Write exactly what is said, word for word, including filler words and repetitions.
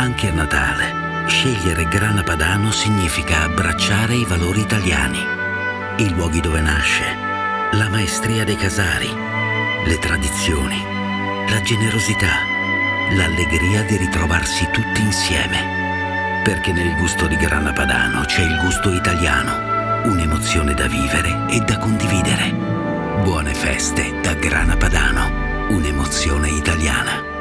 Anche a Natale, scegliere Grana Padano significa abbracciare i valori italiani, i luoghi dove nasce, la maestria dei casari, le tradizioni, la generosità, l'allegria di ritrovarsi tutti insieme. Perché nel gusto di Grana Padano c'è il gusto italiano, un'emozione da vivere e da condividere. Buone feste da Grana Padano, un'emozione italiana.